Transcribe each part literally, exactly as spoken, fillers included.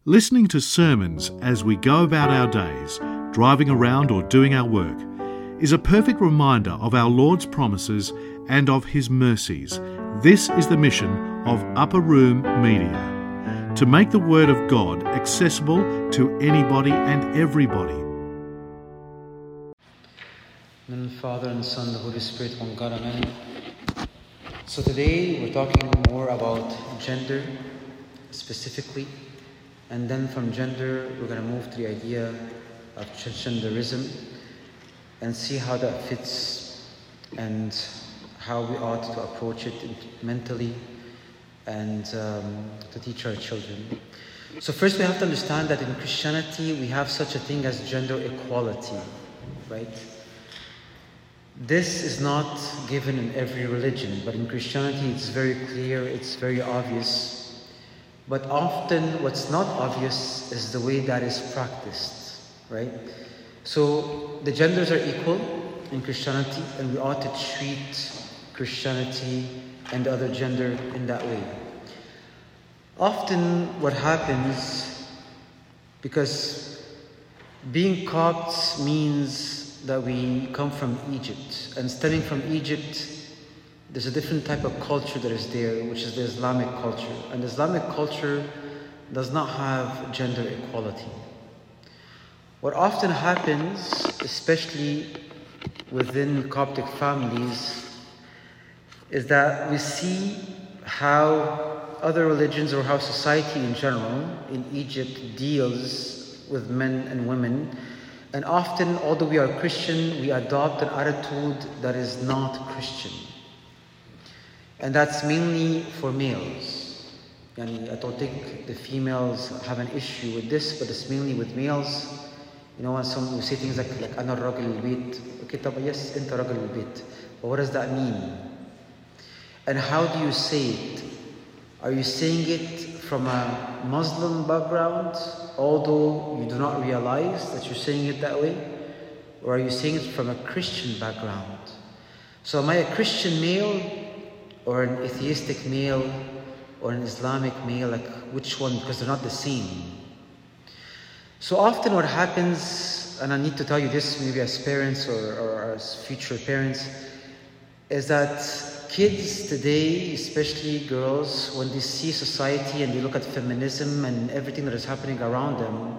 Listening to sermons as we go about our days, driving around or doing our work, is a perfect reminder of our Lord's promises and of His mercies. This is the mission of Upper Room Media, to make the Word of God accessible to anybody and everybody. In the Father and the Son and the Holy Spirit, one God, Amen. So today we're talking more about gender specifically, and then from gender we're going to move to the idea of transgenderism and see how that fits and how we ought to approach it mentally and um, to teach our children. So first we have to understand that in Christianity we have such a thing as gender equality, right? This is not given in every religion, but in Christianity it's very clear, it's very obvious. But often what's not obvious is the way that is practiced, right? So the genders are equal in Christianity, and we ought to treat Christianity and the other gender in that way. Often what happens, because being Copts means that we come from Egypt, and stemming from Egypt, there's a different type of culture that is there, which is the Islamic culture. And the Islamic culture does not have gender equality. What often happens, especially within Coptic families, is that we see how other religions or how society in general in Egypt deals with men and women. And often, although we are Christian, we adopt an attitude that is not Christian. And that's mainly for males. Yani, I don't think the females have an issue with this, but it's mainly with males. You know, when some we say things like, like أنا الرجل البيت. Okay, طب, yes, أنت رجل البيت. But what does that mean? And how do you say it? Are you saying it from a Muslim background, although you do not realize that you're saying it that way? Or are you saying it from a Christian background? So am I a Christian male, or an atheistic male, or an Islamic male? Like, which one? Because they're not the same. So often what happens, and I need to tell you this maybe as parents or, or as future parents, is that kids today, especially girls, when they see society and they look at feminism and everything that is happening around them,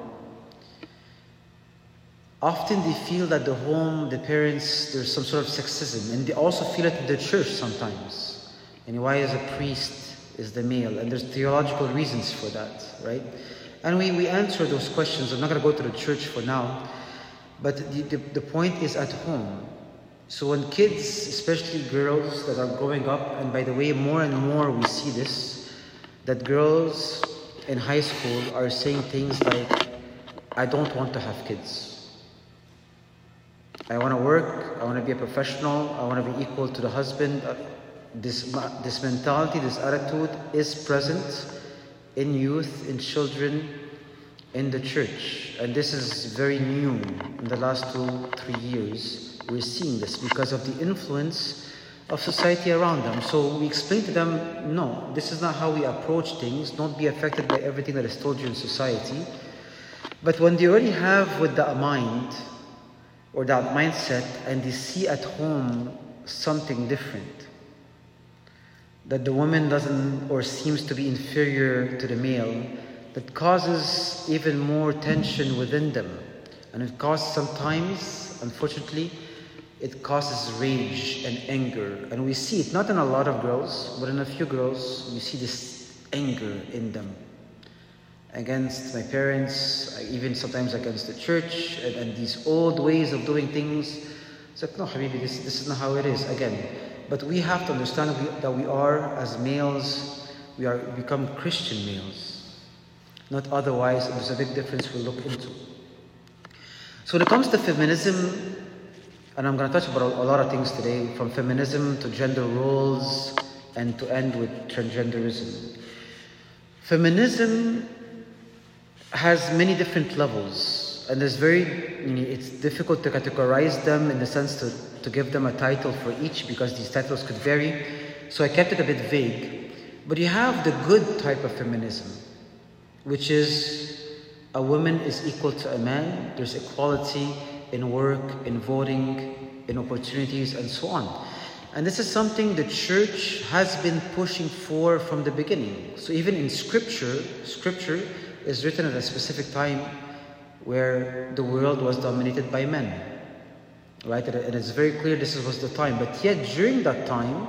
often they feel that the home, the parents, there's some sort of sexism. And they also feel it in the church sometimes. And why is a priest is the male? And there's theological reasons for that, right? And we, we answer those questions. I'm not going to go to the church for now. But the, the, the point is at home. So when kids, especially girls that are growing up, and by the way, more and more we see this, that girls in high school are saying things like, I don't want to have kids. I want to work, I want to be a professional, I want to be equal to the husband. This, this mentality, this attitude is present in youth, in children, in the church. And this is very new in the last two, three years. We're seeing this because of the influence of society around them. So we explain to them, no, this is not how we approach things. Don't be affected by everything that is told you in society. But when they already have with that mind or that mindset, and they see at home something different, that the woman doesn't or seems to be inferior to the male, that causes even more tension within them. And it causes sometimes, unfortunately, it causes rage and anger. And we see it not in a lot of girls, but in a few girls, we see this anger in them. Against my parents, even sometimes against the church, and, and these old ways of doing things. It's like, no, Habibi, this, this is not how it is. Again, but we have to understand that we, that we are, as males, we are become Christian males. Not otherwise, there's a big difference we'll look into. So when it comes to feminism, and I'm going to touch about a lot of things today, from feminism to gender roles, and to end with transgenderism. Feminism has many different levels, and there's very, you know, it's difficult to categorize them in the sense to to give them a title for each, because these titles could vary. So I kept it a bit vague. But you have the good type of feminism. which is a woman is equal to a man. There's equality in work, in voting, in opportunities, and so on. And this is something the church has been pushing for from the beginning. So even in scripture, scripture is written at a specific time where the world was dominated by men. Right? And it's very clear this was the time. But yet during that time,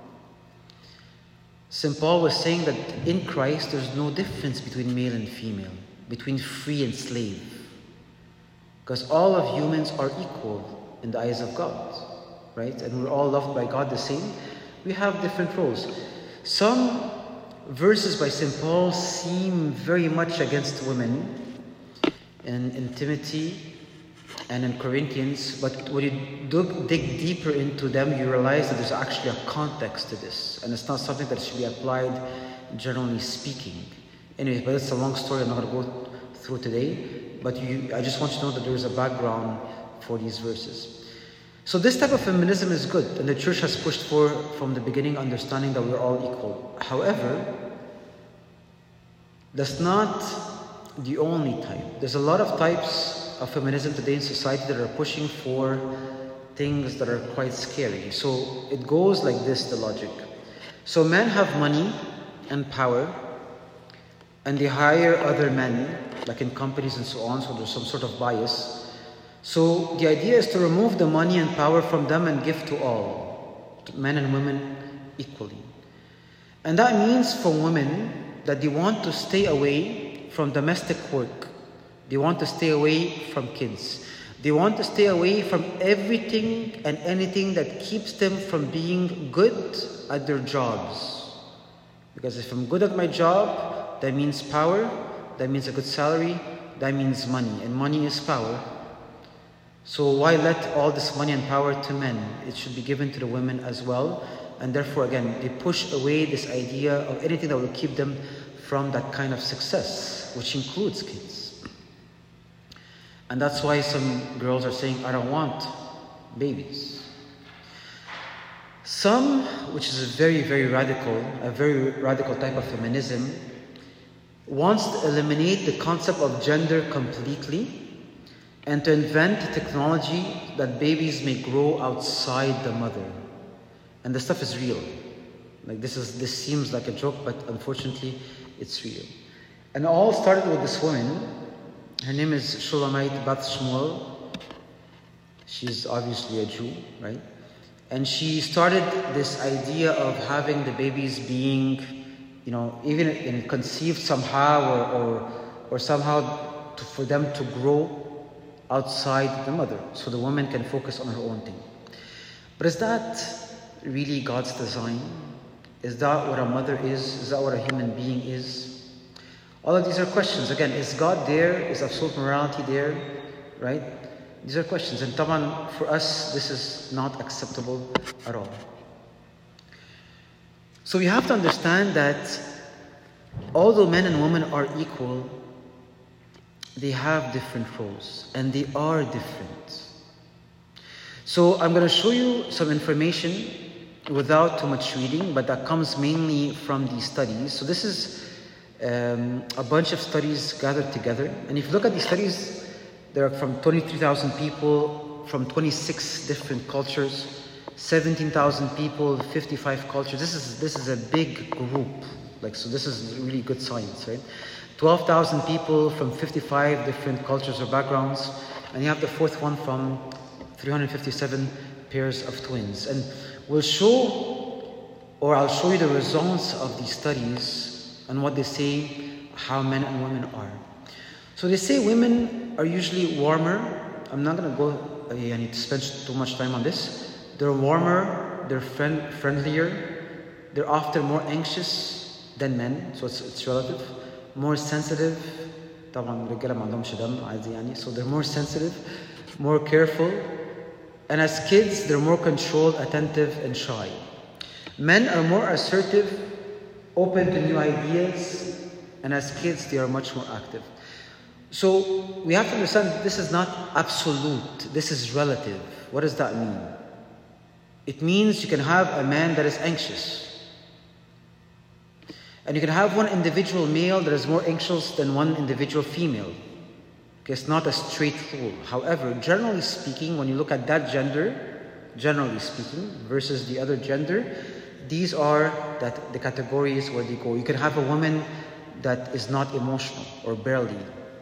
Saint Paul was saying that in Christ there's no difference between male and female, between free and slave. Because all of humans are equal in the eyes of God. Right? And we're all loved by God the same. We have different roles. Some verses by Saint Paul seem very much against women in, in Timothy and in Corinthians, but when you dig, dig deeper into them, you realize that there's actually a context to this, and it's not something that should be applied generally speaking. Anyway, but it's a long story I'm not going to go through today, but you, I just want you to know that there's a background for these verses. So this type of feminism is good, and the church has pushed for from the beginning, understanding that we're all equal. However, that's not the only type. There's a lot of types of feminism today in society that are pushing for things that are quite scary. So it goes like this, the logic. So men have money and power, and they hire other men, like in companies and so on, so there's some sort of bias. So the idea is to remove the money and power from them and give to all, to men and women equally. And that means for women that they want to stay away from domestic work. They want to stay away from kids. They want to stay away from everything and anything that keeps them from being good at their jobs. Because if I'm good at my job, that means power, that means a good salary, that means money. And money is power. So why let all this money and power to men? It should be given to the women as well. And therefore, again, they push away this idea of anything that will keep them from that kind of success, which includes kids. And that's why some girls are saying, I don't want babies. Some, which is a very, very radical, a very radical type of feminism, wants to eliminate the concept of gender completely and to invent technology that babies may grow outside the mother. And the stuff is real. Like this is this seems like a joke, but unfortunately it's real. And it all started with this woman. Her name is Shulamite Bat Shmuel. She's obviously a Jew, right? And she started this idea of having the babies being, you know, even in conceived somehow or or, or somehow to, for them to grow outside the mother, so the woman can focus on her own thing. But is that really God's design? Is that what a mother is? Is that what a human being is? All of these are questions. Again, is God there? Is absolute morality there? Right? These are questions. And taban, for us, this is not acceptable at all. So we have to understand that although men and women are equal, they have different roles, and they are different. So I'm going to show you some information without too much reading, but that comes mainly from these studies. So this is um, a bunch of studies gathered together. And if you look at these studies, they're from twenty-three thousand people from twenty-six different cultures, seventeen thousand people, fifty-five cultures. This is, this is a big group. Like, so this is really good science, right? twelve thousand people from fifty-five different cultures or backgrounds, and you have the fourth one from three hundred fifty-seven pairs of twins. And we'll show, or I'll show you the results of these studies and what they say how men and women are. So they say women are usually warmer. I'm not going to go, I need to spend too much time on this. They're warmer, they're friend, friendlier, they're often more anxious than men, so it's, it's relative. More sensitive, طبعا الرجالة ما عندهمش دم عادي يعني, so they're more sensitive, more careful, and as kids they're more controlled, attentive, and shy. Men are more assertive, open to new ideas, and as kids they are much more active. So we have to understand this is not absolute, this is relative. What does that mean? It means you can have a man that is anxious, And you can have one individual male that is more anxious than one individual female. Okay, it's not a straight rule. However, generally speaking, when you look at that gender, generally speaking, versus the other gender, these are that the categories where they go. You can have a woman that is not emotional or barely.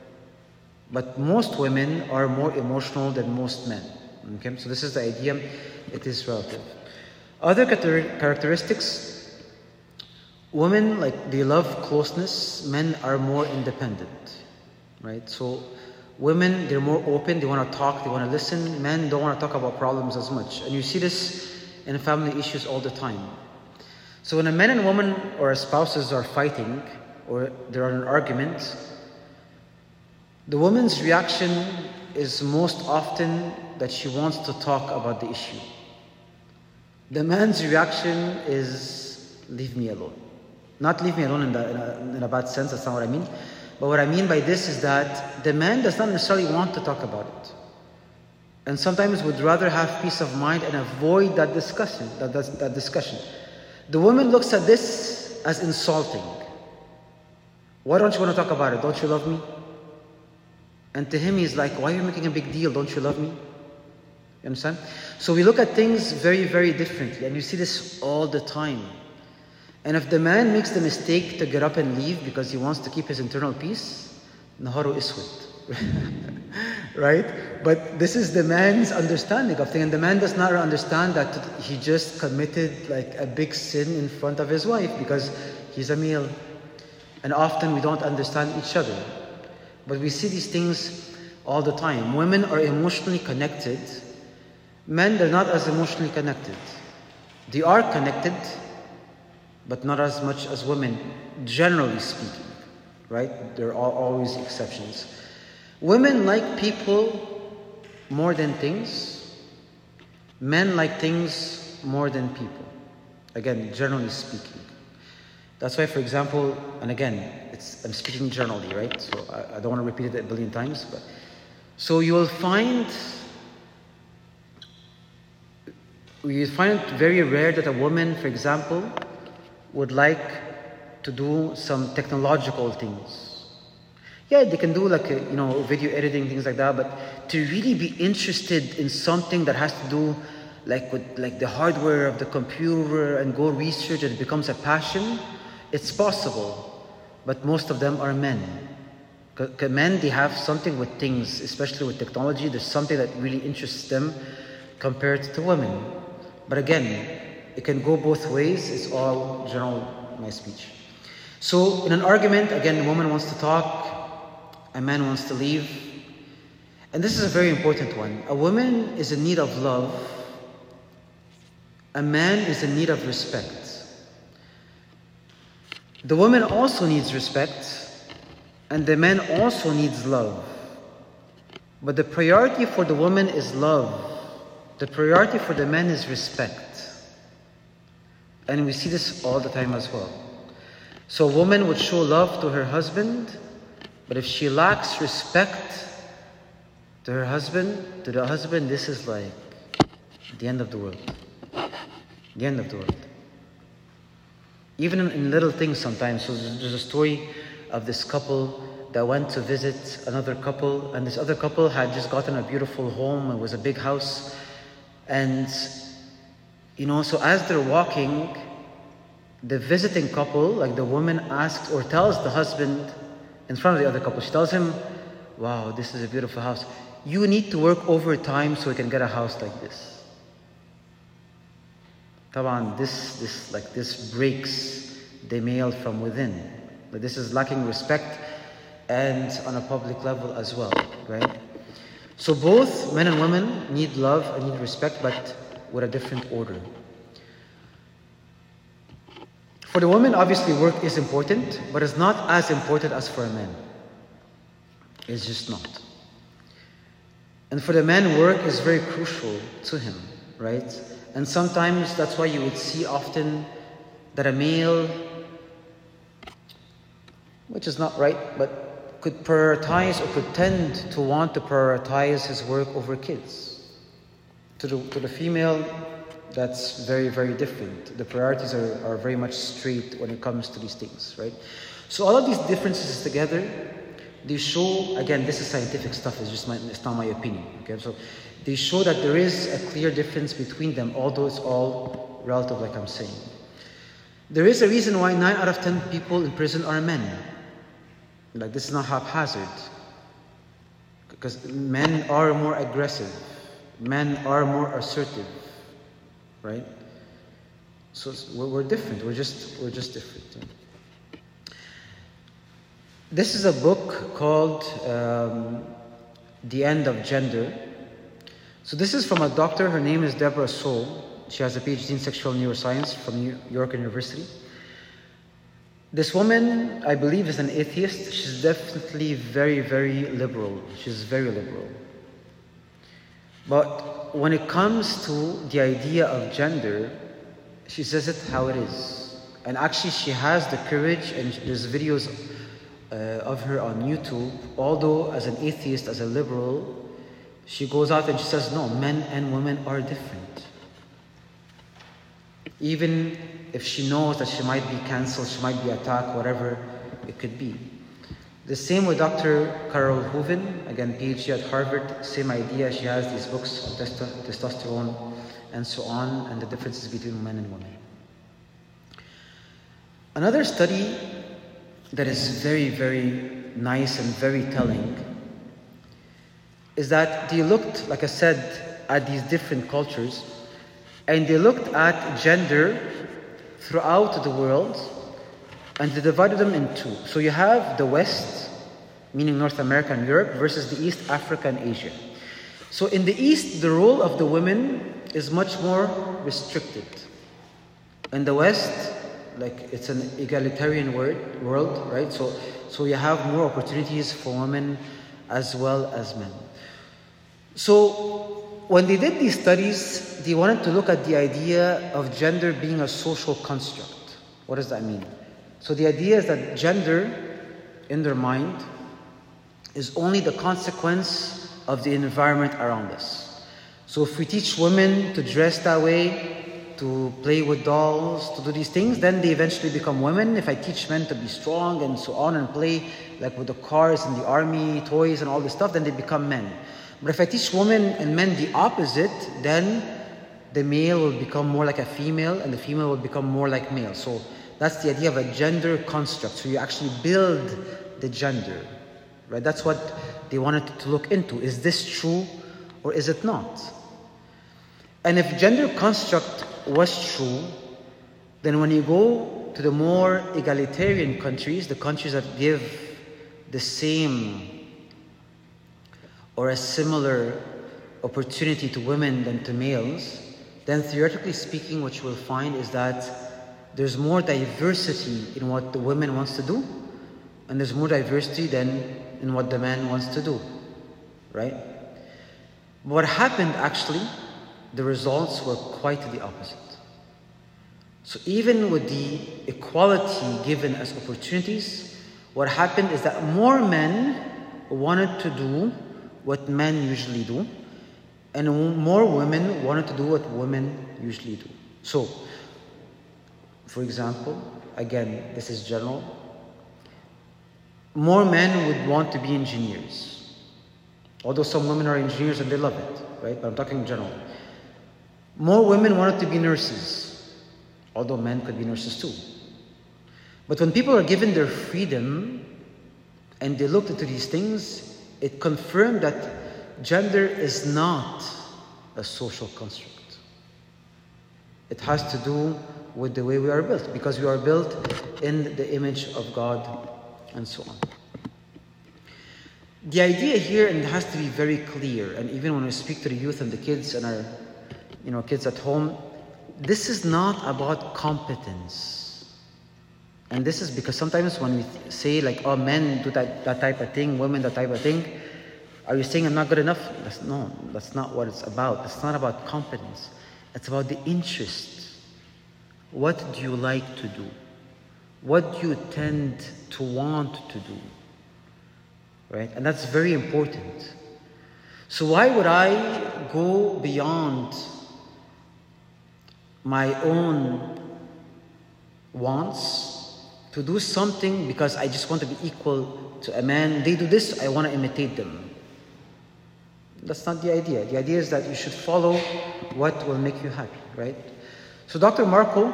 But most women are more emotional than most men. Okay, so this is the idea. It is relative. Other characteristics, women, like, they love closeness. Men are more independent, right? So women, they're more open. They want to talk. They want to listen. Men don't want to talk about problems as much. And you see this in family issues all the time. So when a man and woman or spouses are fighting or they're in an argument, the woman's reaction is most often that she wants to talk about the issue. The man's reaction is, leave me alone. Not leave me alone in, the, in, a, in a bad sense, that's not what I mean. But what I mean by this is that the man does not necessarily want to talk about it. And sometimes would rather have peace of mind and avoid that discussion. That, that, that discussion. The woman looks at this as insulting. Why don't you want to talk about it? Don't you love me? And to him, he's like, why are you making a big deal? Don't you love me? You understand? So we look at things very, very differently. And you see this all the time. And if the man makes the mistake to get up and leave because he wants to keep his internal peace, naharu iswad. Right? But this is the man's understanding of things. And the man does not understand that he just committed like a big sin in front of his wife because he's a male. And often we don't understand each other. But we see these things all the time. Women are emotionally connected. Men, they're not as emotionally connected. They are connected, but not as much as women, generally speaking. Right? There are always exceptions. Women like people more than things. Men like things more than people. Again, generally speaking. That's why, for example, and again, it's, I'm speaking generally, right? So I, I don't want to repeat it a billion times. But so you will find, you find it very rare that a woman, for example, would like to do some technological things. Yeah, they can do like, a, you know, video editing, things like that. But to really be interested in something that has to do like with like the hardware of the computer and go research and it becomes a passion, it's possible, but most of them are men. Because men, they have something with things, especially with technology. There's something that really interests them compared to women. But again, it can go both ways. It's all general, my speech. So in an argument, again, the woman wants to talk, a man wants to leave. And this is a very important one. A woman is in need of love. A man is in need of respect. The woman also needs respect, and the man also needs love. But the priority for the woman is love. The priority for the man is respect. And we see this all the time as well. So a woman would show love to her husband, but if she lacks respect to her husband, to the husband, this is like the end of the world. The end of the world. Even in, in little things sometimes. So there's, there's a story of this couple that went to visit another couple, and this other couple had just gotten a beautiful home. It was a big house. And, you know, so as they're walking, the visiting couple, like the woman asks or tells the husband in front of the other couple, she tells him, wow, this is a beautiful house. You need to work overtime so we can get a house like this. Taban, this, this, like this breaks the male from within. But this is lacking respect and on a public level as well, right? So both men and women need love and need respect, but with a different order. For the woman, obviously work is important, but it's not as important as for a man. It's just not. And for the man, work is very crucial to him, right? And sometimes that's why you would see often that a male, which is not right, but could prioritize or could tend to want to prioritize his work over kids. To the, to the female, that's very, very different. The priorities are, are very much straight when it comes to these things, right? So all of these differences together, they show, again, this is scientific stuff, it's just my, it's not my opinion, okay? So they show that there is a clear difference between them, although it's all relative, like I'm saying. There is a reason why nine out of ten people in prison are men. Like, this is not haphazard. Because men are more aggressive. Men are more assertive. Right? So we're, we're different. We're just, we're just different. Yeah. This is a book called um, The End of Gender. So this is from a doctor. Her name is Deborah Soule. She has a P H D in sexual neuroscience from New York University. This woman, I believe, is an atheist. She's definitely very, very liberal. She's very liberal. But when it comes to the idea of gender, she says it how it is. And actually, she has the courage, and there's videos uh, of her on YouTube. Although, as an atheist, as a liberal, she goes out and she says, no, men and women are different. Even if she knows that she might be cancelled, she might be attacked, whatever it could be. The same with Doctor Carol Hooven, again, P H D at Harvard, same idea. She has these books on testo testosterone and so on, and the differences between men and women. Another study that is very, very nice and very telling is that they looked, like I said, at these different cultures, and they looked at gender throughout the world, and they divided them in two. So you have the West, meaning North America and Europe, versus the East, Africa and Asia. So in the East, the role of the women is much more restricted. In the West, like, it's an egalitarian word, world, right? So, so you have more opportunities for women as well as men. So when they did these studies, they wanted to look at the idea of gender being a social construct. What does that mean? So the idea is that gender, in their mind, is only the consequence of the environment around us. So if we teach women to dress that way, to play with dolls, to do these things, then they eventually become women. If I teach men to be strong and so on and play like with the cars and the army, toys and all this stuff, then they become men. But if I teach women and men the opposite, then the male will become more like a female and the female will become more like male. So that's the idea of a gender construct. So you actually build the gender, right? That's what they wanted to look into. Is this true or is it not? And if gender construct was true, then when you go to the more egalitarian countries, the countries that give the same or a similar opportunity to women than to males, then theoretically speaking, what you will find is that there's more diversity in what the woman wants to do, and there's more diversity than in what the man wants to do, right? What happened actually, the results were quite the opposite. So even with the equality given as opportunities, what happened is that more men wanted to do what men usually do, and more women wanted to do what women usually do. So, for example, again, this is general, more men would want to be engineers. Although some women are engineers and they love it, right? But I'm talking in general. More women wanted to be nurses, although men could be nurses too. But when people are given their freedom and they looked into these things, it confirmed that gender is not a social construct. It has to do with the way we are built, because we are built in the image of God and so on. The idea here, and it has to be very clear, and even when we speak to the youth and the kids and our you know, kids at home, this is not about competence. And this is because sometimes when we say like, oh, men do that, that type of thing, women that type of thing, are you saying I'm not good enough? That's, no, that's not what it's about. It's not about competence. It's about the interest. What do you like to do? What do you tend to want to do? Right? And that's very important. So why would I go beyond my own wants, to do something because I just want to be equal to a man. They do this, I want to imitate them. That's not the idea. The idea is that you should follow what will make you happy, right? So Doctor Marco,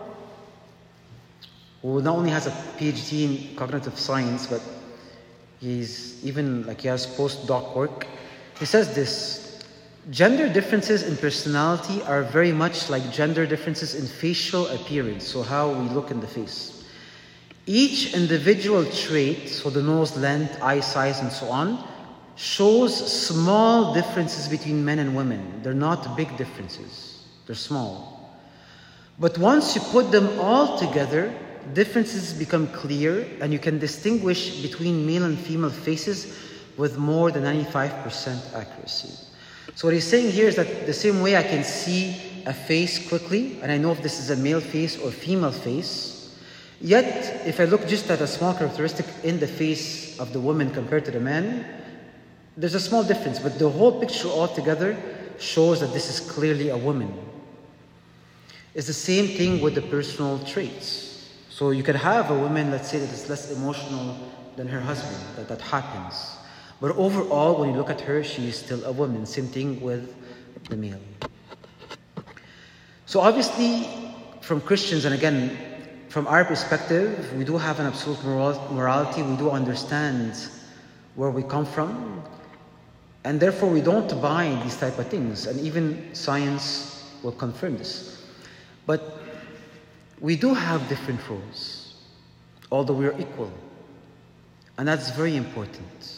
who not only has a P H D in cognitive science, but he's even like he has postdoc work, he says this: gender differences in personality are very much like gender differences in facial appearance, so how we look in the face. Each individual trait, so the nose length, eye size, and so on, shows small differences between men and women. They're not big differences, they're small. But once you put them all together, differences become clear, and you can distinguish between male and female faces with more than ninety-five percent accuracy. So what he's saying here is that the same way I can see a face quickly, and I know if this is a male face or female face, yet if I look just at a small characteristic in the face of the woman compared to the man, there's a small difference, but the whole picture altogether shows that this is clearly a woman. It's the same thing with the personal traits. So you could have a woman, let's say, that is less emotional than her husband. That, that happens. But overall, when you look at her, she is still a woman. Same thing with the male. So obviously, from Christians, and again, from our perspective, we do have an absolute moral, morality. We do understand where we come from. And therefore, we don't buy these type of things. And even science will confirm this. But we do have different roles, although we are equal. And that's very important.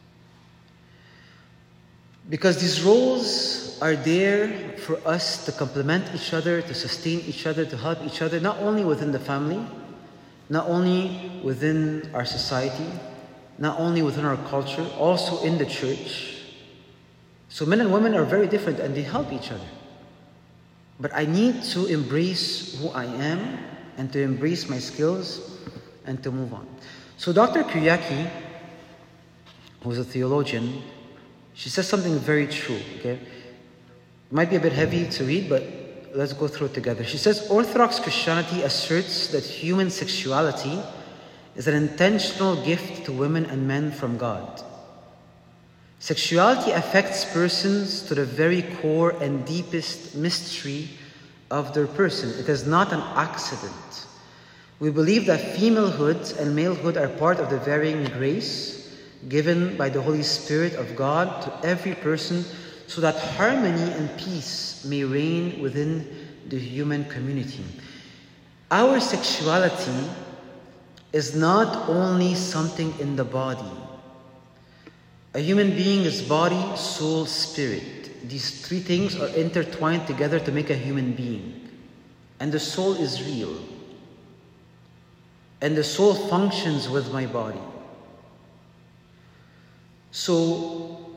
Because these roles are there for us to complement each other, to sustain each other, to help each other, not only within the family, not only within our society, not only within our culture, also in the church. So men and women are very different and they help each other. But I need to embrace who I am and to embrace my skills and to move on. So Doctor Kyriaki, who's a theologian, she says something very true, okay? It might be a bit heavy to read, but let's go through it together. She says, Orthodox Christianity asserts that human sexuality is an intentional gift to women and men from God. Sexuality affects persons to the very core and deepest mystery of their person. It is not an accident. We believe that femalehood and malehood are part of the varying grace given by the Holy Spirit of God to every person so that harmony and peace may reign within the human community. Our sexuality is not only something in the body. A human being is body, soul, spirit. These three things are intertwined together to make a human being. And the soul is real. And the soul functions with my body. So,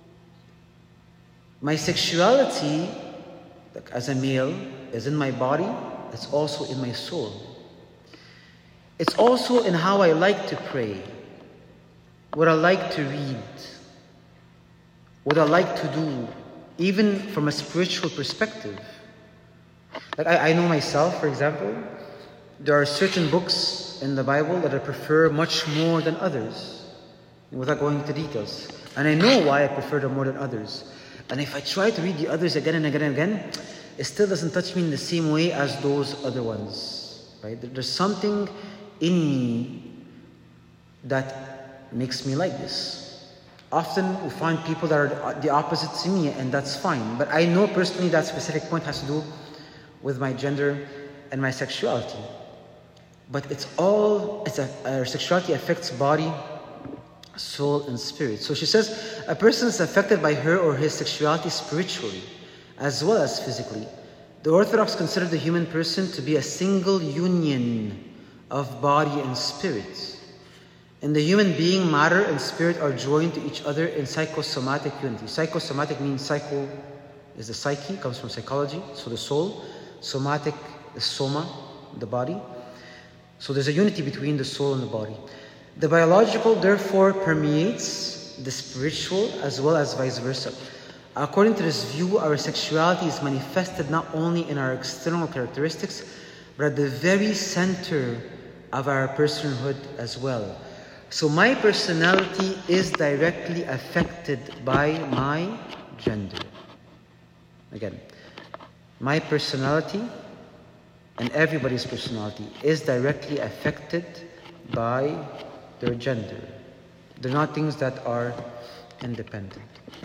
my sexuality, like as a male, is in my body, it's also in my soul. It's also in how I like to pray, what I like to read, what I like to do, even from a spiritual perspective. Like I, I know myself, for example, there are certain books in the Bible that I prefer much more than others, without going into details. And I know why I prefer them more than others. And if I try to read the others again and again and again, it still doesn't touch me in the same way as those other ones. Right? There's something in me that makes me like this. Often we find people that are the opposite to me, and that's fine. But I know personally that specific point has to do with my gender and my sexuality. But it's all, it's a, our sexuality affects body, soul, and spirit. So she says, a person is affected by her or his sexuality spiritually, as well as physically. The Orthodox consider the human person to be a single union of body and spirit. In the human being, matter and spirit are joined to each other in psychosomatic unity. Psychosomatic means psycho is the psyche, comes from psychology, so the soul. Somatic is soma, the body. So there's a unity between the soul and the body. The biological, therefore, permeates the spiritual as well as vice versa. According to this view, our sexuality is manifested not only in our external characteristics, but at the very center of our personhood as well. So my personality is directly affected by my gender. Again, my personality and everybody's personality is directly affected by their gender. They're not things that are independent.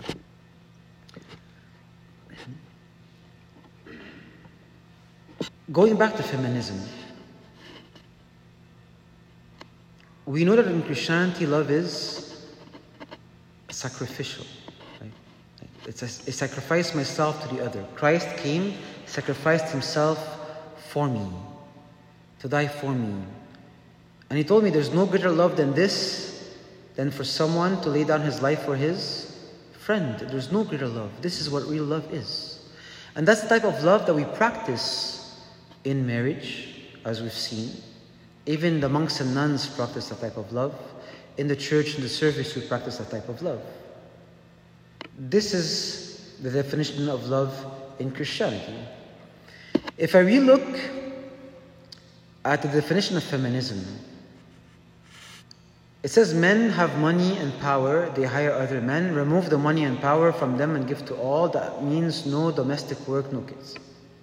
Going back to feminism, we know that in Christianity, love is sacrificial. Right? It's a, I sacrifice myself to the other. Christ came, sacrificed himself for me, to die for me. And he told me there's no greater love than this, than for someone to lay down his life for his friend. There's no greater love. This is what real love is. And that's the type of love that we practice in marriage, as we've seen. Even the monks and nuns practice that type of love. In the church, in the service, we practice that type of love. This is the definition of love in Christianity. If I re-look at the definition of feminism, it says men have money and power, they hire other men, remove the money and power from them and give to all. That means no domestic work, no kids.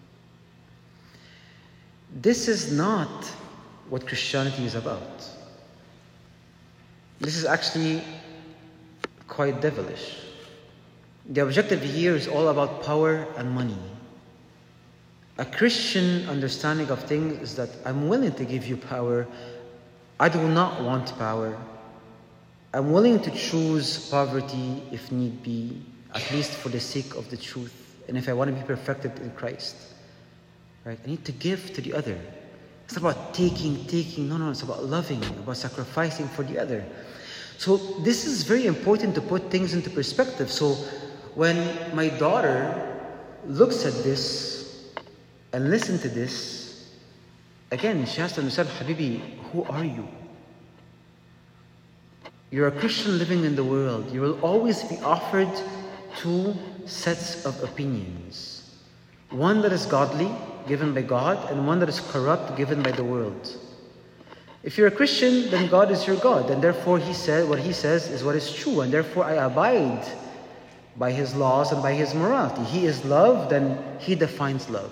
This is not what Christianity is about. This is actually quite devilish. The objective here is all about power and money. A Christian understanding of things is that I'm willing to give you power. I do not want power. I'm willing to choose poverty if need be, at least for the sake of the truth. And if I want to be perfected in Christ. Right? I need to give to the other. It's not about taking, taking. No, no, it's about loving, about sacrificing for the other. So this is very important to put things into perspective. So when my daughter looks at this and listens to this, again, she has to understand, Habibi, who are you? You're a Christian living in the world. You will always be offered two sets of opinions. One that is godly, given by God, and one that is corrupt, given by the world. If you're a Christian, then God is your God, and therefore He said what He says is what is true, and therefore I abide by His laws and by His morality. He is love, then He defines love.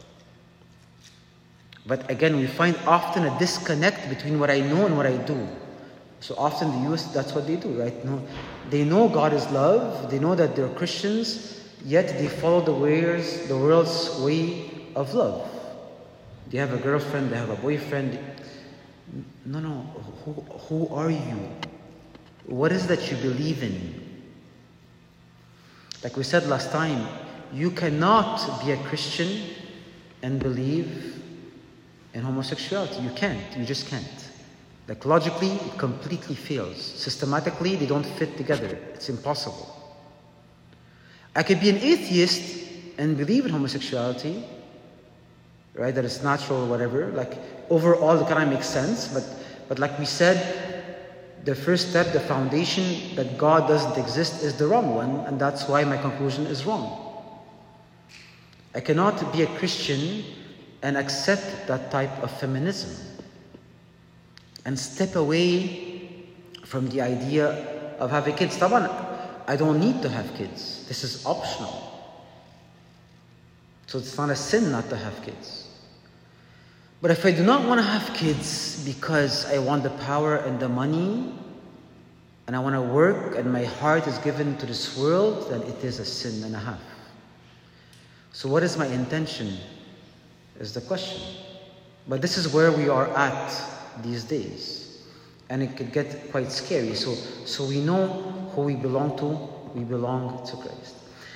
But again, we find often a disconnect between what I know and what I do. So often the youth, that's what they do, right? No, they know God is love, they know that they're Christians, yet they follow the ways, the world's way of love. They have a girlfriend, they have a boyfriend. No, no, who, who are you? What is that you believe in? Like we said last time, you cannot be a Christian and believe in homosexuality. You can't, you just can't. Like logically, it completely fails. Systematically, they don't fit together. It's impossible. I could be an atheist and believe in homosexuality, right? That it's natural or whatever. Like overall, it kind of makes sense. But, but like we said, the first step, the foundation that God doesn't exist is the wrong one. And that's why my conclusion is wrong. I cannot be a Christian and accept that type of feminism and step away from the idea of having kids. Taban, I don't need to have kids. This is optional. So it's not a sin not to have kids. But if I do not want to have kids because I want the power and the money, and I want to work and my heart is given to this world, then it is a sin and a half. So what is my intention is the question. But this is where we are at these days. And it could get quite scary. So, so we know who we belong to. We belong to Christ.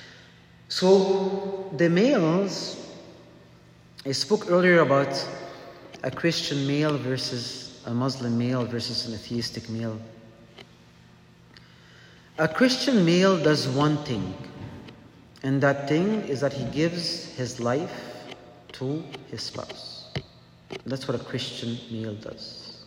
So the males, I spoke earlier about a Christian male versus a Muslim male versus an atheistic male. A Christian male does one thing, and that thing is that he gives his life to his spouse. That's what a Christian male does.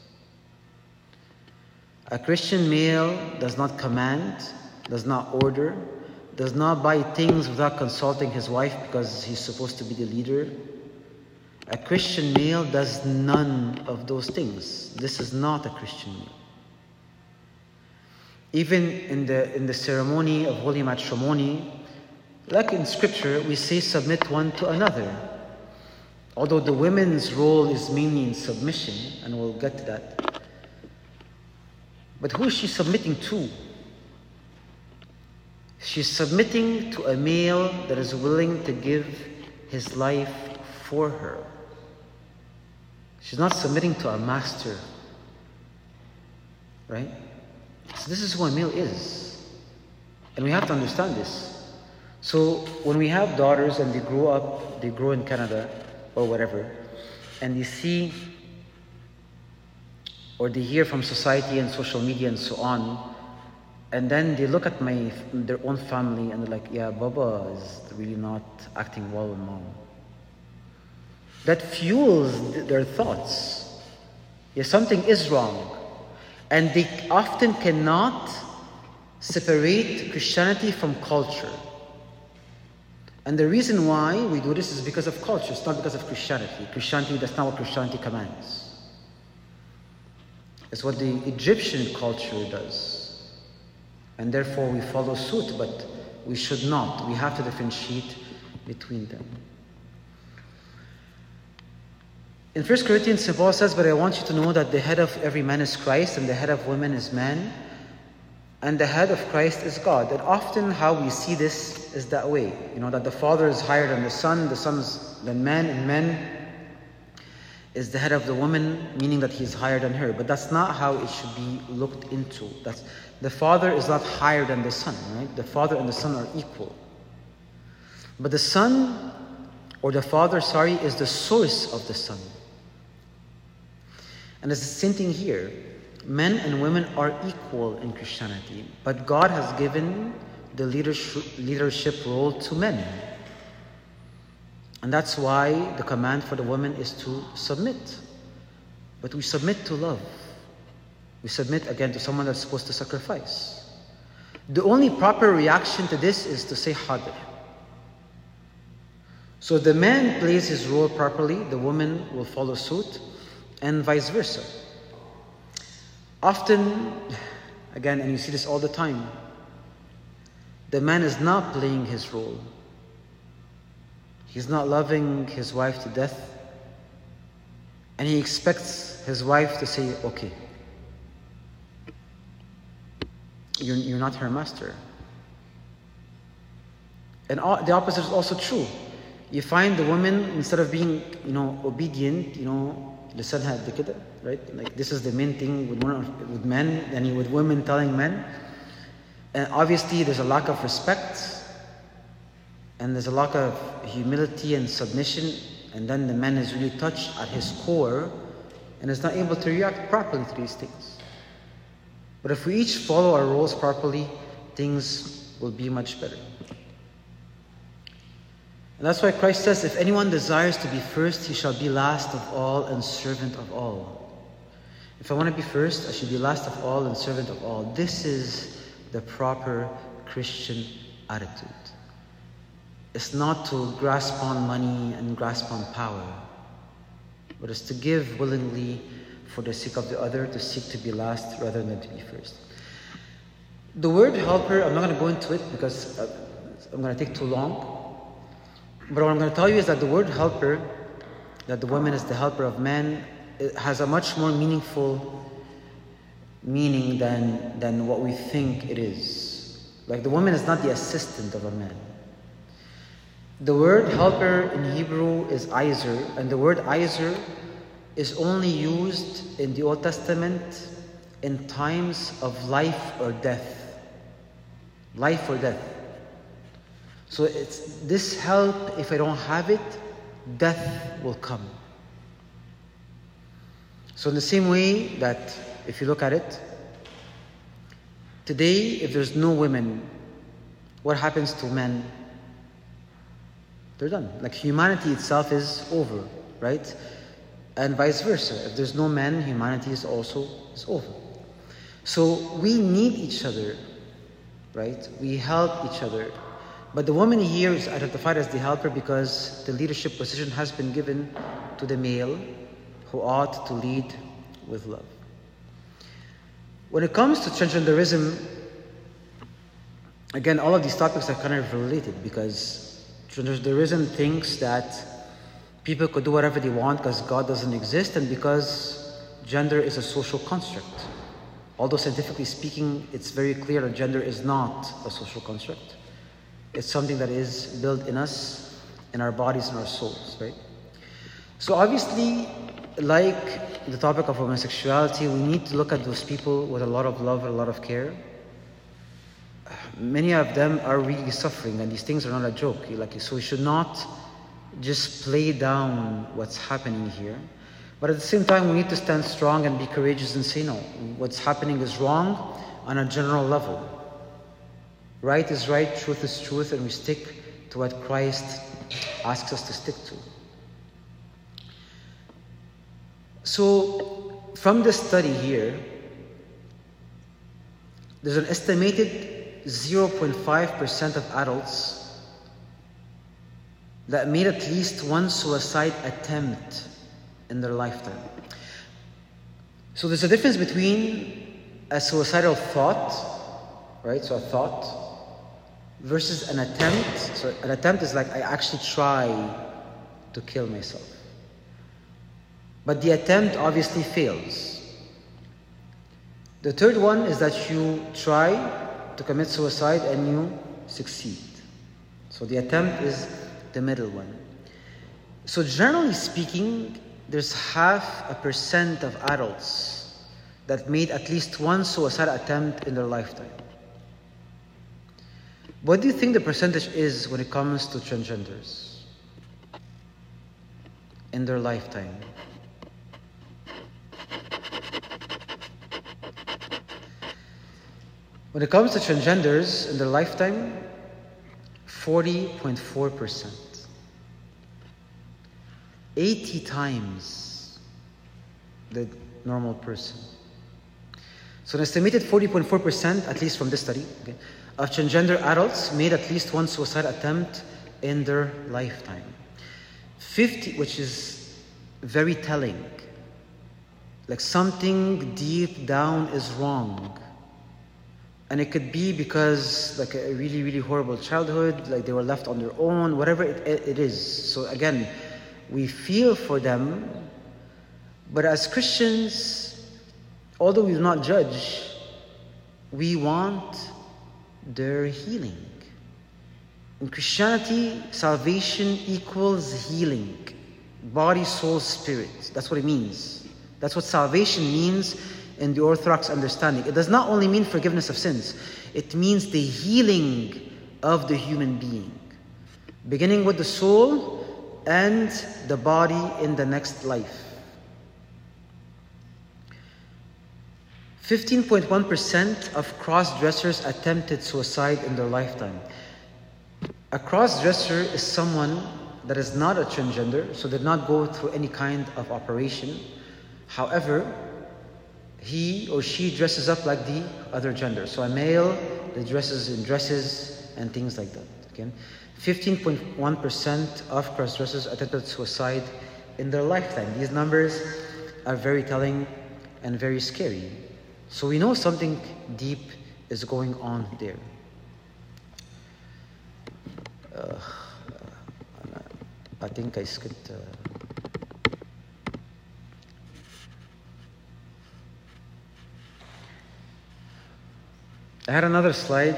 A Christian male does not command, does not order, does not buy things without consulting his wife because he's supposed to be the leader. A Christian male does none of those things. This is not a Christian male. Even in the in the ceremony of holy matrimony, like in scripture, we say submit one to another. Although the women's role is mainly in submission, and we'll get to that. But who is she submitting to? She's submitting to a male that is willing to give his life for her. She's not submitting to a master. Right? So this is who a male is. And we have to understand this. So when we have daughters and they grow up, they grow in Canada or whatever, and they see or they hear from society and social media and so on, and then they look at my their own family and they're like, yeah, Baba is really not acting well with mom. That fuels th- their thoughts. Yeah, something is wrong. And they often cannot separate Christianity from culture. And the reason why we do this is because of culture. It's not because of Christianity. Christianity, that's not what Christianity commands. It's what the Egyptian culture does. And therefore we follow suit, but we should not. We have to differentiate between them. In First Corinthians, Saint Paul says, but I want you to know that the head of every man is Christ, and the head of women is man, and the head of Christ is God. And often how we see this is that way. You know, that the Father is higher than the Son, the Son is than man, and man is the head of the woman, meaning that he is higher than her. But that's not how it should be looked into. That's, the Father is not higher than the Son, right? The Father and the Son are equal. But the Son, or the Father, sorry, is the source of the Son. And it's the same thing here. Men and women are equal in Christianity, but God has given the leadership, leadership role to men. And that's why the command for the woman is to submit. But we submit to love. We submit again to someone that's supposed to sacrifice. The only proper reaction to this is to say Hadr. So if the man plays his role properly, the woman will follow suit, and vice versa. Often, again, and you see this all the time, the man is not playing his role. He's not loving his wife to death, and he expects his wife to say, okay, you're, you're not her master. And all, the opposite is also true. You find the woman, instead of being, you know, obedient, you know, لسانها قد كده, right? Like this is the main thing with with men, and with women telling men. And obviously there's a lack of respect, and there's a lack of humility and submission, and then the man is really touched at his core and is not able to react properly to these things. But if we each follow our roles properly, things will be much better. And that's why Christ says, if anyone desires to be first, he shall be last of all and servant of all. If I want to be first, I should be last of all and servant of all. This is the proper Christian attitude. It's not to grasp on money and grasp on power, but it's to give willingly for the sake of the other, to seek to be last rather than to be first. The word helper, I'm not going to go into it because I'm going to take too long. But what I'm going to tell you is that the word helper, that the woman is the helper of man, it has a much more meaningful meaning than, than what we think it is. Like the woman is not the assistant of a man. The word helper in Hebrew is Izer, and the word Izer is only used in the Old Testament in times of life or death. Life or death. So it's this help, if I don't have it, death will come. So in the same way that, if you look at it, today, if there's no women, what happens to men? They're done. Like humanity itself is over, right? And vice versa. If there's no men, humanity is also is over. So we need each other, right? We help each other. But the woman here is identified as the helper because the leadership position has been given to the male, who ought to lead with love. When it comes to transgenderism, again, all of these topics are kind of related, because transgenderism thinks that people could do whatever they want because God doesn't exist, and because gender is a social construct. Although scientifically speaking, it's very clear that gender is not a social construct. It's something that is built in us, in our bodies and our souls, right? So obviously, like the topic of homosexuality, we need to look at those people with a lot of love and a lot of care. Many of them are really suffering, and these things are not a joke. Like, so we should not just play down what's happening here. But at the same time, we need to stand strong and be courageous and say no. What's happening is wrong on a general level. Right is right, truth is truth, and we stick to what Christ asks us to stick to. So, from this study here, there's an estimated zero point five percent of adults that made at least one suicide attempt in their lifetime. So there's a difference between a suicidal thought, right? So a thought versus an attempt. So an attempt is like, I actually try to kill myself. But the attempt obviously fails. The third one is that you try to commit suicide and you succeed. So the attempt is the middle one. So generally speaking, there's half a percent of adults that made at least one suicide attempt in their lifetime. What do you think the percentage is when it comes to transgenders in their lifetime? When it comes to transgenders in their lifetime, forty point four percent. eighty times the normal person. So an estimated forty point four percent, at least from this study, okay, of transgender adults made at least one suicide attempt in their lifetime. fifty, which is very telling. Like something deep down is wrong. And it could be because like a really, really horrible childhood, like they were left on their own, whatever it, it is. So again, we feel for them, but as Christians, although we do not judge, we want their healing. In Christianity, salvation equals healing. Body, soul, spirit. That's what it means. That's what salvation means in the Orthodox understanding. It does not only mean forgiveness of sins, it means the healing of the human being, beginning with the soul and the body in the next life. fifteen point one percent of cross-dressers attempted suicide in their lifetime. A cross-dresser is someone that is not a transgender, so did not go through any kind of operation. However, he or she dresses up like the other gender. So a male that dresses in dresses and things like that. Okay? fifteen point one percent of cross-dressers attempted suicide in their lifetime. These numbers are very telling and very scary. So we know something deep is going on there. Uh, I think I skipped... Uh, I had another slide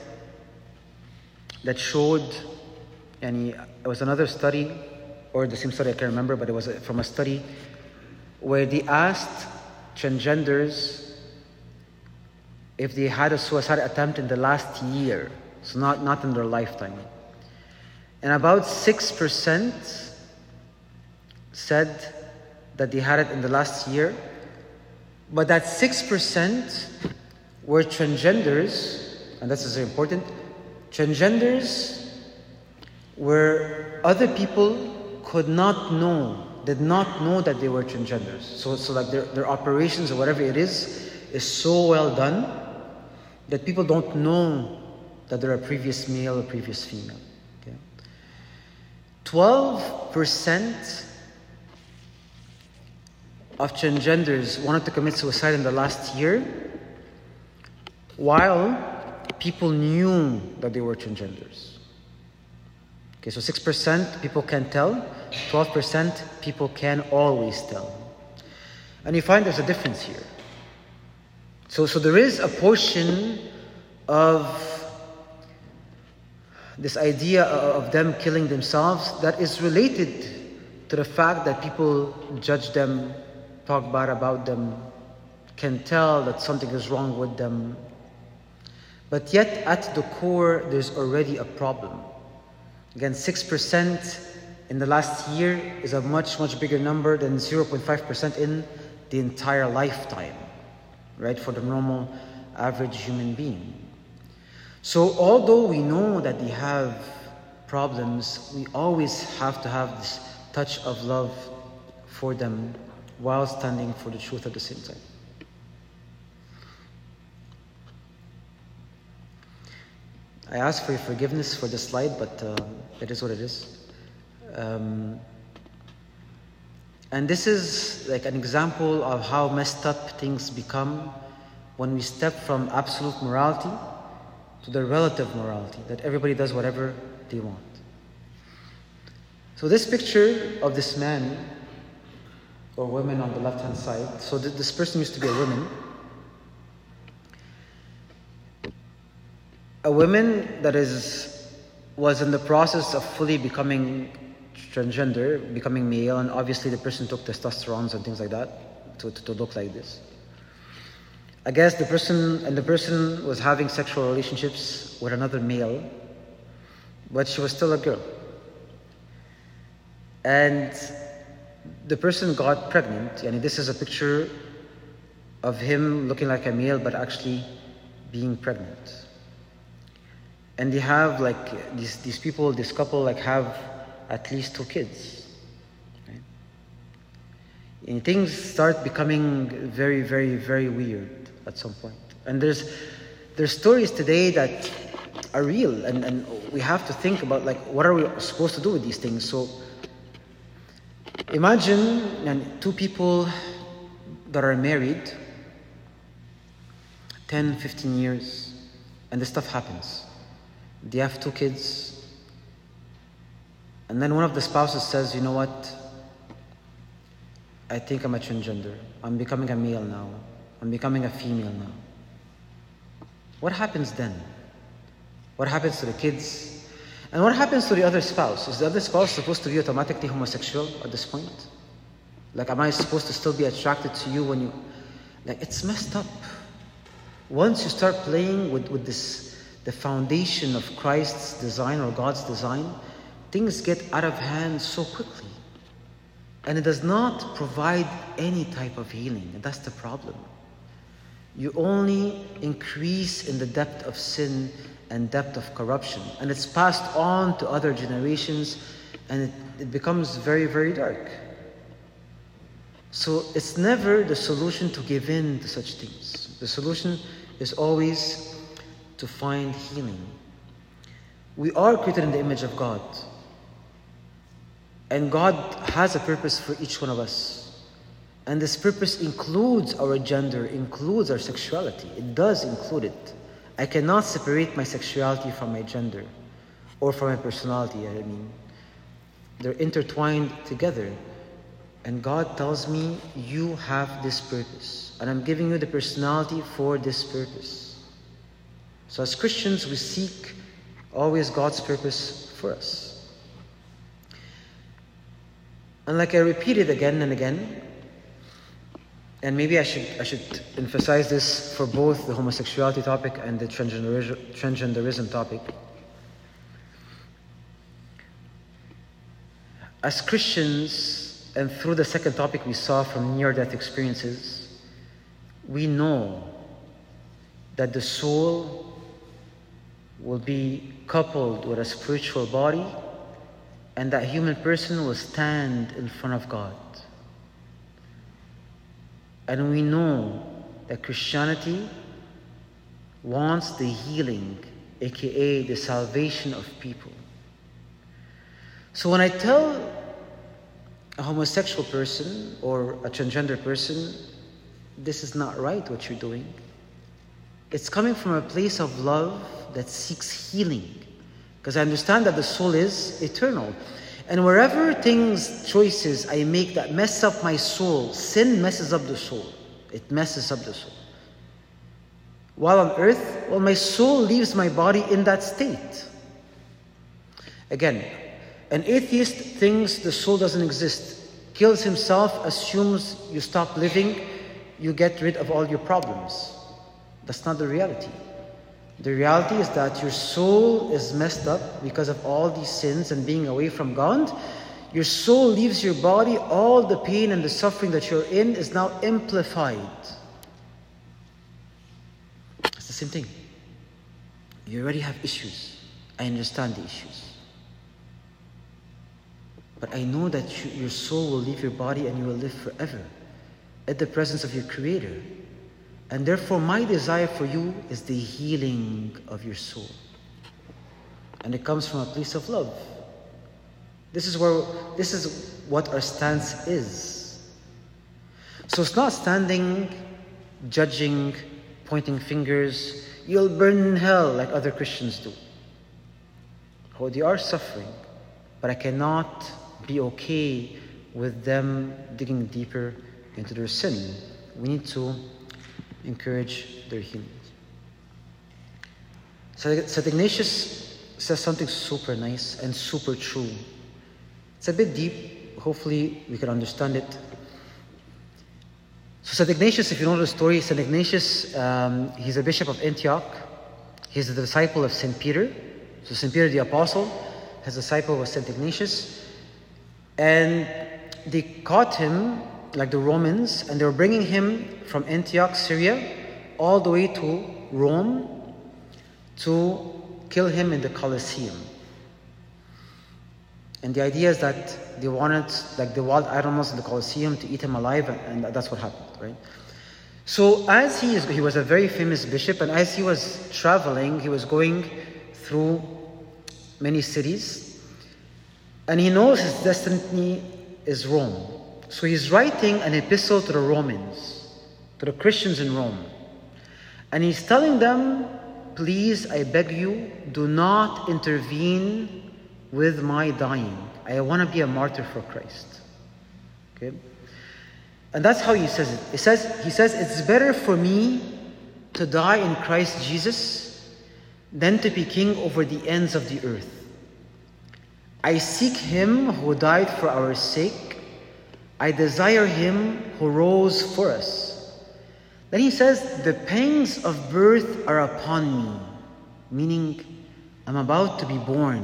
that showed, and it was another study, or the same study, I can't remember, but it was from a study where they asked transgenders if they had a suicide attempt in the last year, so not, not in their lifetime. And about six percent said that they had it in the last year, but that six percent were transgenders, and this is very important. Transgenders where other people could not know, did not know that they were transgenders. So, so like their, their operations or whatever it is, is so well done that people don't know that they're a previous male or previous female. Okay? twelve percent of transgenders wanted to commit suicide in the last year, while people knew that they were transgenders. Okay, so six percent people can tell, twelve percent people can always tell. And you find there's a difference here. So, so there is a portion of this idea of them killing themselves that is related to the fact that people judge them, talk bad about them, can tell that something is wrong with them. But yet, at the core, there's already a problem. Again, six percent in the last year is a much, much bigger number than zero point five percent in the entire lifetime, right, for the normal, average human being. So, although we know that they have problems, we always have to have this touch of love for them while standing for the truth at the same time. I ask for your forgiveness for this slide, but uh, it is what it is. Um, and this is like an example of how messed up things become when we step from absolute morality to the relative morality, that everybody does whatever they want. So this picture of this man or woman on the left-hand side, so th- this person used to be a woman. A woman that is was in the process of fully becoming transgender, becoming male, and obviously the person took testosterone and things like that to, to, to look like this. I guess the person and the person was having sexual relationships with another male, but she was still a girl. And the person got pregnant, and this is a picture of him looking like a male but actually being pregnant. And they have like these these people, this couple like have at least two kids. Right? And things start becoming very, very, very weird at some point. And there's there's stories today that are real, and, and we have to think about like what are we supposed to do with these things. So imagine and two people that are married ten, fifteen years, and this stuff happens. They have two kids, and then one of the spouses says, you know what, I think I'm a transgender. I'm becoming a male now. I'm becoming a female now. What happens then? What happens to the kids? And what happens to the other spouse? Is the other spouse supposed to be automatically homosexual at this point? Like, am I supposed to still be attracted to you when you... Like, it's messed up. Once you start playing with, with this, the foundation of Christ's design or God's design, things get out of hand so quickly. And it does not provide any type of healing. And that's the problem. You only increase in the depth of sin and depth of corruption. And it's passed on to other generations, and it, it becomes very, very dark. So it's never the solution to give in to such things. The solution is always to find healing. We are created in the image of God. And God has a purpose for each one of us. And this purpose includes our gender, includes our sexuality. It does include it. I cannot separate my sexuality from my gender or from my personality, I mean. They're intertwined together. And God tells me, you have this purpose. And I'm giving you the personality for this purpose. So as Christians, we seek always God's purpose for us. And like I repeat it again and again, and maybe I should I should emphasize this for both the homosexuality topic and the transgenderism, transgenderism topic. As Christians, and through the second topic we saw from near-death experiences, we know that the soul will be coupled with a spiritual body, and that human person will stand in front of God. And we know that Christianity wants the healing aka the salvation of people. So when I tell a homosexual person or a transgender person, this is not right what you're doing, it's coming from a place of love that seeks healing. Because I understand that the soul is eternal. And wherever things, choices I make that mess up my soul, sin messes up the soul. It messes up the soul. While on earth, well, my soul leaves my body in that state. Again, an atheist thinks the soul doesn't exist, kills himself, assumes you stop living, you get rid of all your problems. That's not the reality. The reality is that your soul is messed up because of all these sins and being away from God. Your soul leaves your body, all the pain and the suffering that you're in is now amplified. It's the same thing. You already have issues. I understand the issues. But I know that you, your soul will leave your body and you will live forever at the presence of your Creator. And therefore, my desire for you is the healing of your soul. And it comes from a place of love. This is where, this is what our stance is. So it's not standing, judging, pointing fingers. You'll burn in hell like other Christians do. Oh, they are suffering, but I cannot be okay with them digging deeper into their sin. We need to encourage their healing. So Saint Ignatius says something super nice and super true. It's a bit deep. Hopefully we can understand it. So Saint Ignatius, if you know the story, Saint Ignatius, um, he's a bishop of Antioch. He's a disciple of Saint Peter. So Saint Peter the Apostle, his disciple was Saint Ignatius. And they caught him, like the Romans, and they were bringing him from Antioch, Syria, all the way to Rome to kill him in the Colosseum. And the idea is that they wanted, like the wild animals in the Colosseum, to eat him alive, and, and that's what happened, right? So as he is, he was a very famous bishop, and as he was traveling, he was going through many cities, and he knows his destiny is Rome. So he's writing an epistle to the Romans, to the Christians in Rome. And he's telling them, please, I beg you, do not intervene with my dying. I want to be a martyr for Christ. Okay? And that's how he says it. He says, he says, it's better for me to die in Christ Jesus than to be king over the ends of the earth. I seek him who died for our sake. I desire him who rose for us. Then he says, the pangs of birth are upon me, meaning I'm about to be born.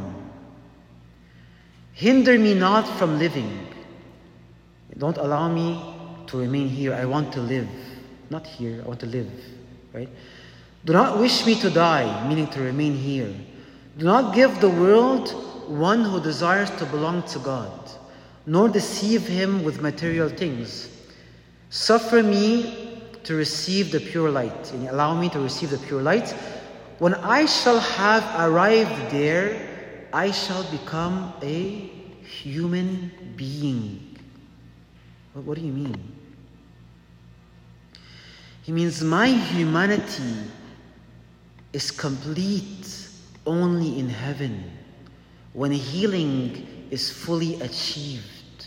Hinder me not from living. Don't allow me to remain here. I want to live. Not here, I want to live, right? Do not wish me to die, meaning to remain here. Do not give the world one who desires to belong to God, nor deceive him with material things. Suffer me to receive the pure light, and allow me to receive the pure light. When I shall have arrived there, I shall become a human being. What, what do you mean? He means my humanity is complete only in heaven, when healing is fully achieved.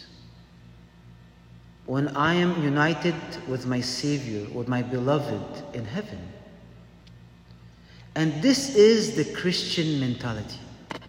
When I am united with my Savior, with my beloved in heaven. And this is the Christian mentality.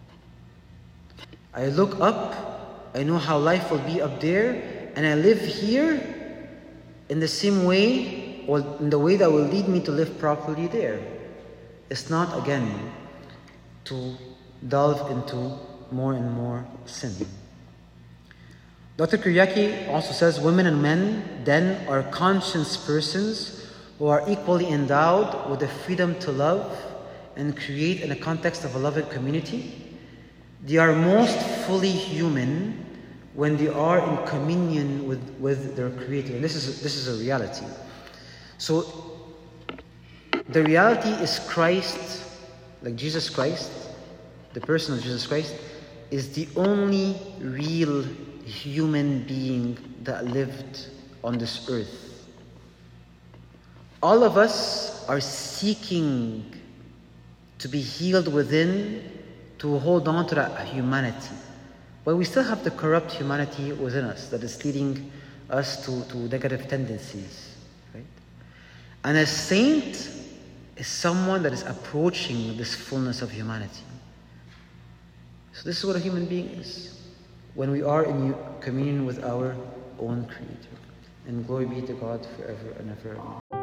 I look up, I know how life will be up there, and I live here in the same way, or in the way that will lead me to live properly there. It's not, again, to delve into more and more sin. Doctor Kyriaki also says, women and men then are conscious persons who are equally endowed with the freedom to love and create in the context of a loving community. They are most fully human when they are in communion with, with their Creator. And this is, this is a reality. So, the reality is Christ Like Jesus Christ, the person of Jesus Christ, is the only real human being that lived on this earth. All of us are seeking to be healed within, to hold on to that humanity. But we still have the corrupt humanity within us that is leading us to, to negative tendencies. Right? And a saint is someone that is approaching this fullness of humanity. So this is what a human being is, when we are in communion with our own Creator. And glory be to God forever and ever.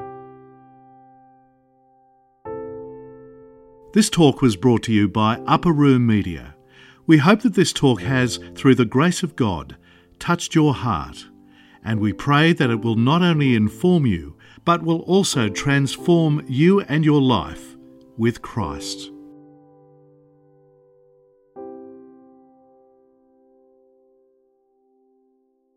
This talk was brought to you by Upper Room Media. We hope that this talk has, through the grace of God, touched your heart, and we pray that it will not only inform you, but will also transform you and your life with Christ.